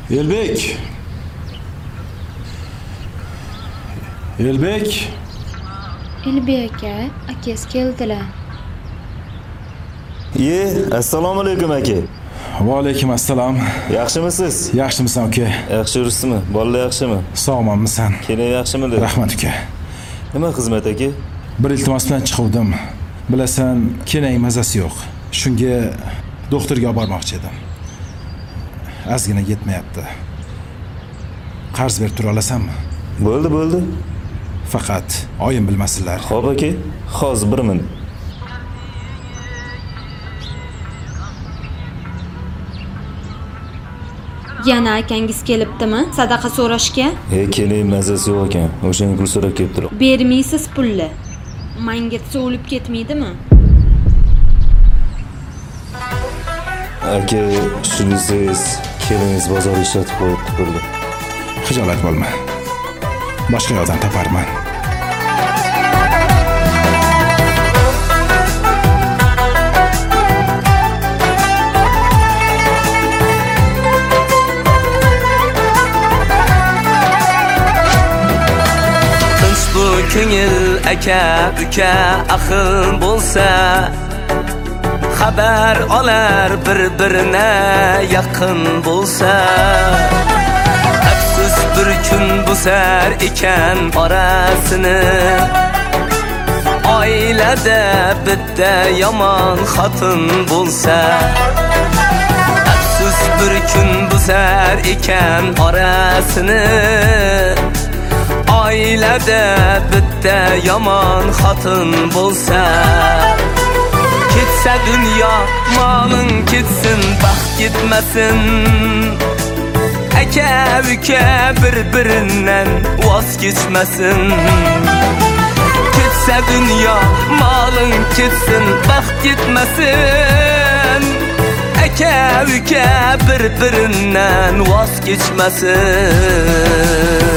Elbek. Elbek. Elbek aka, akangiz keldilar. Assalomu alaykum aka. Va alaykum assalom. Yaxshimisiz? Yaxshimisan uka? Yaxshi yuribsizmi? Bolalar yaxshimi? Sog'manmisan? Kelin yaxshimidi? Rahmat uka. Nima xizmat aka? Bir iltimos bilan chiquvdim. Bilasan, keling mazasi yo'q. Shunga doktorga olib bormoqchi edim. Ozgina yetmayapti. Qarz berib tura olasanmi? Bo'ldi. Faqat oyim bilmasinlar. Xo'p aka, hozir 1 minut. Yana akangiz kelibdimi sadaqa so'rashga? Keling mazasi yo'q ekan. O'shani pul so'rab kelibdir. Bermaysiz pulni. Menga so'lib ketmaydimi? Aka, shunisiz keliniz bozor ishlatib qo'yibdi pulni. Xijolat bo'lma. Boshqa yo'ldan toparman. Ko'ngil aka uka aql bo'lsa xabar olar bir-birine yaqin bo'lsa afsus bir kun buzar ekan orasini oilada bitta yomon xotin bo'lsa afsus bir kun buzar ekan orasini oilada bitta yomon xotin bo'lsa ketsa dunyo moling ketsin baxt ketmasin aka uka bir-biridan voz kechmasin ketsa dunyo moling ketsin baxt ketmasin aka uka bir-biridan voz kechmasin.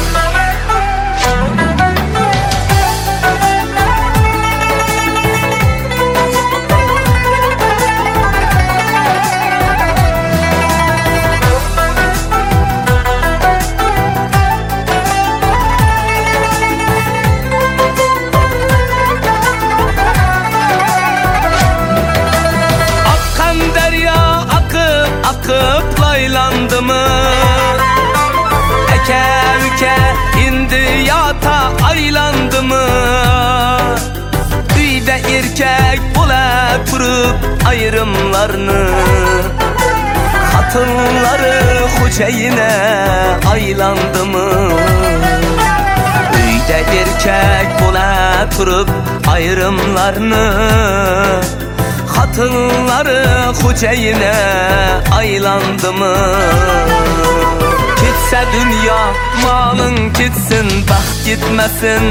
Akıp laylandımı eke üke indi yata aylandımı Üyde erkek bula turup ayrımlarını Hatınları hocayine aylandımı Üyde erkek bula turup ayrımlarını Hatınları hocayine aylandı mı? Ketse dünya malın gitsin baxt gitmesin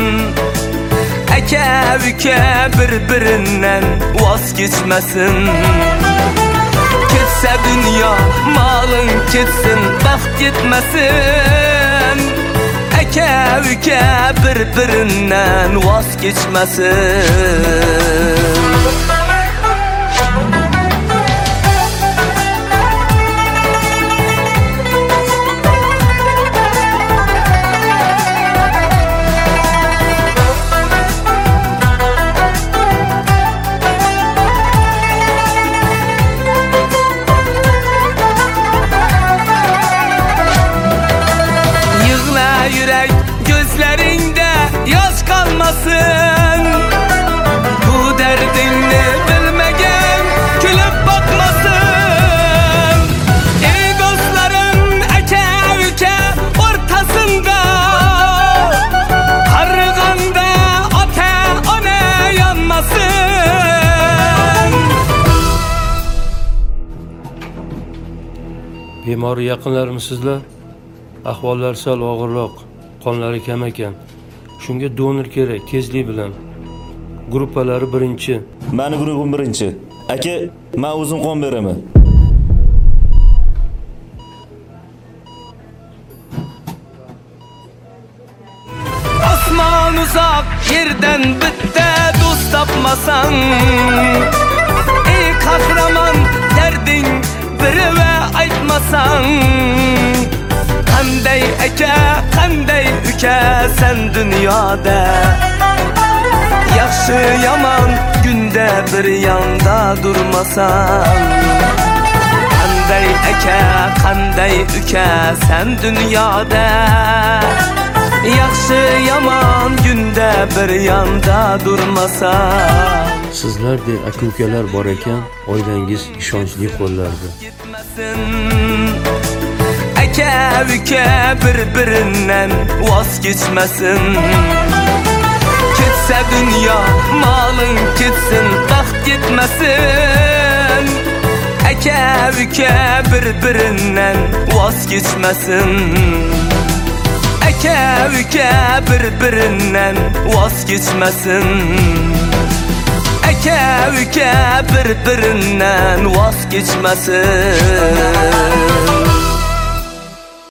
eke üke bir-birinden voz geçmesin Ketse dünya malın gitsin baxt gitmesin eke üke bir-birinden voz geçmesin. Yürek gözlerinde yaş kalmasın Bu derdini bilmegen gülüp bakmasın Ey dostların eke üke ortasında Karganda ate ona yanmasın Bemor yaqinlarimizsizlar ahvollari sal og'irroq, qonlari kam ekan. Shunga donor kerak tezlik bilan. Gruppalari 1. Meni guruhim 1. Aka, men o'zim qon beraman. Osmon uzak yerden bitta do'st topmasan Ey kahraman derding biri ve aytmasan aka, qanday uka sen dunyoda. Yaxshi yomon kunda bir yonda durmasan. Qanday aka, qanday uka sen dunyoda. Yaxshi yomon kunda bir yonda durmasan. Sizlardek aka-ukalar bor ekan, oilangiz ishonchli qo'llarda. Aka uka bir-birinden voz kechmasin. Ketsa dunyo, malın ketsin, baxt ketmasin. Aka uka bir-birinden voz kechmasin. Aka uka bir-birinden voz kechmasin. Aka uka bir-birinden voz kechmasin.